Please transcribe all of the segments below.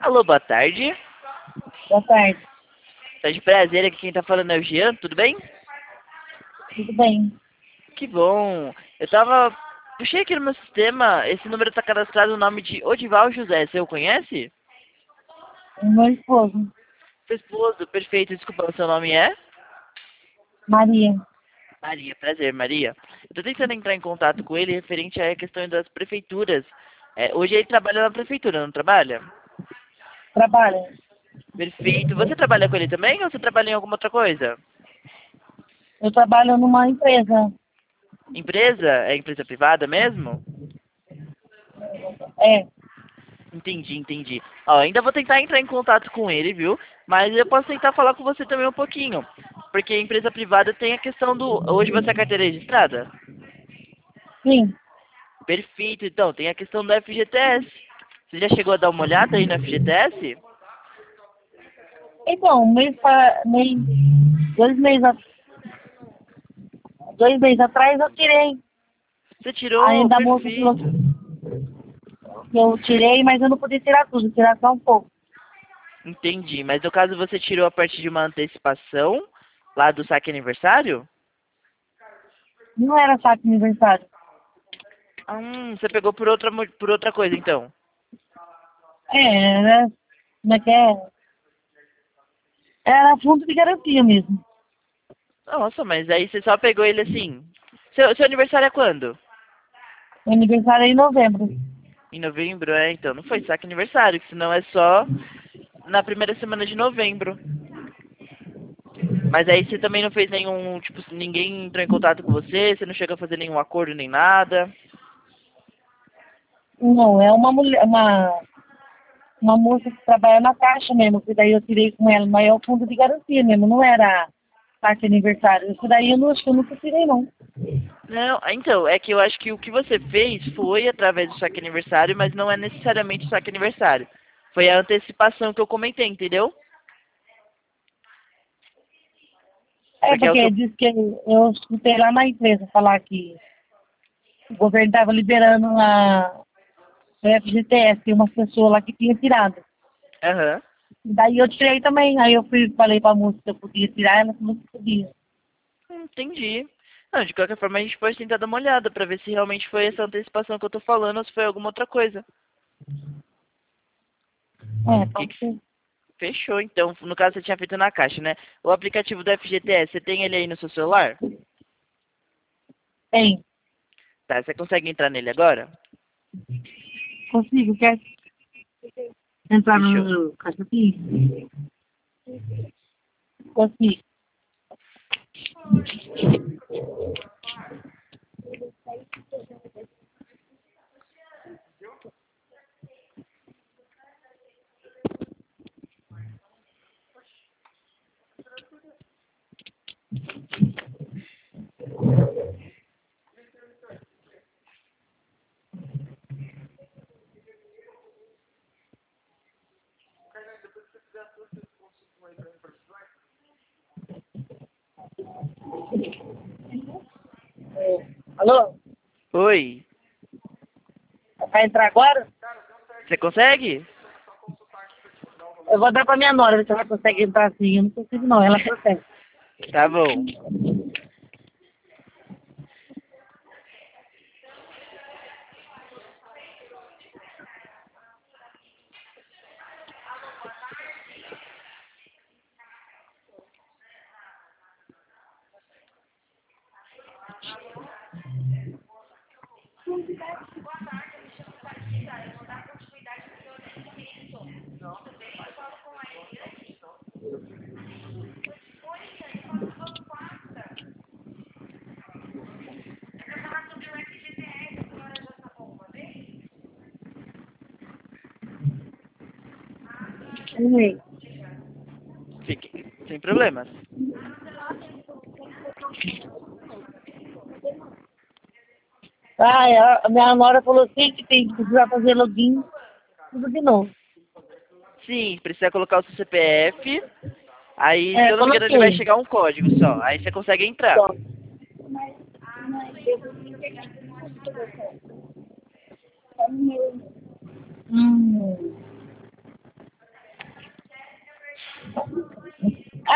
Alô, boa tarde. Boa tarde. Tá de prazer, aqui quem tá falando é o Jean, tudo bem? Tudo bem? Que bom. Puxei aqui no meu sistema, esse número tá cadastrado no nome de Odival José, você o conhece? O meu esposo, Seu esposo, perfeito, desculpa, o seu nome é? Maria. Maria, prazer, Maria. Eu tô tentando entrar em contato com ele referente à questão das prefeituras. Hoje ele trabalha na prefeitura, não trabalha? Trabalha. Perfeito. Você trabalha com ele também ou você trabalha em alguma outra coisa? Eu trabalho numa empresa. Empresa? É empresa privada mesmo? É. Entendi. Ó, ainda vou tentar entrar em contato com ele, viu? Mas eu posso tentar falar com você também um pouquinho. Porque a empresa privada tem a questão do... Hoje você é carteira registrada? Sim. Perfeito, então. Tem a questão do FGTS. Você já chegou a dar uma olhada aí no FGTS? Então, dois meses, 2 meses atrás eu tirei. Você tirou? Ainda a moça falou Perfeito. que eu tirei, mas eu não podia tirar tudo, tirar só um pouco. Entendi. Mas no caso você tirou a partir de uma antecipação lá do saque aniversário? Não era saque aniversário. Você pegou por outra coisa, então. Era, como é que é? Era fundo de garantia mesmo. Nossa, mas aí você só pegou ele assim. Seu aniversário é quando? Meu aniversário é em novembro. Em novembro, então. Não foi saque aniversário, que senão é só na primeira semana de novembro. Mas aí você também não fez nenhum, tipo, ninguém entrou em contato com você não chegou a fazer nenhum acordo nem nada. Não, é uma mulher, uma moça que trabalha na caixa mesmo, que daí eu tirei com ela, mas é o fundo de garantia mesmo, não era parte de aniversário. Isso daí eu não acho que eu nunca tirei, não. Não, então, é que eu acho que o que você fez foi através do saque aniversário, mas não é necessariamente o saque aniversário. Foi a antecipação que eu comentei, entendeu? É Porque é o que porque eu... diz que eu escutei lá na empresa falar que o governo estava liberando a FGTS, tem uma pessoa lá que tinha tirado. Aham. Daí eu tirei também, aí eu falei pra moça se eu podia tirar, ela falou que podia. Entendi. Não, de qualquer forma a gente pode tentar dar uma olhada pra ver se realmente foi essa antecipação que eu tô falando ou se foi alguma outra coisa. É, Que pode que... ser. Fechou, então. No caso você tinha feito na caixa, né? O aplicativo do FGTS, você tem ele aí no seu celular? Tem. Tá, você consegue entrar nele agora? Consigo, quer entrar Fechou. no caixa aqui? Consigo. Alô? Oi, Vai entrar agora? você consegue? Eu vou dar pra minha nora, ver se ela consegue entrar assim. Eu não consigo não, ela consegue. Tá bom. Sim. Fique sem problemas. Ah, a minha nora falou assim que tem que precisar fazer login, tudo de novo. Sim, precisa colocar o seu CPF. Aí, se É, eu não me engano, ele vai coloquei. chegar um código só. Aí você consegue entrar. Só. Hum.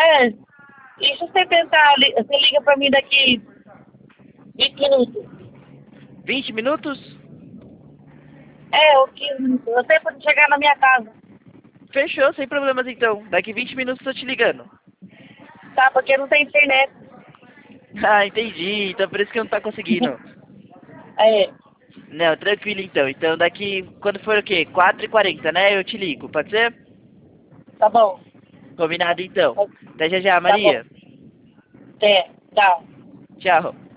E se você pensar, você liga pra mim daqui 20 minutos. 20 minutos? Ou 15 minutos. Até pra chegar na minha casa. Fechou, sem problemas então. Daqui 20 minutos eu tô te ligando. Tá? Porque não tem internet. Ah, entendi. Então por isso que eu não tá conseguindo. É. Não, tranquilo então. Então daqui, quando for o quê? 4h40, né? Eu te ligo, pode ser? Tá bom. Combinado então. Até já já, Tá bom. Maria. Até. Tchau. Tchau.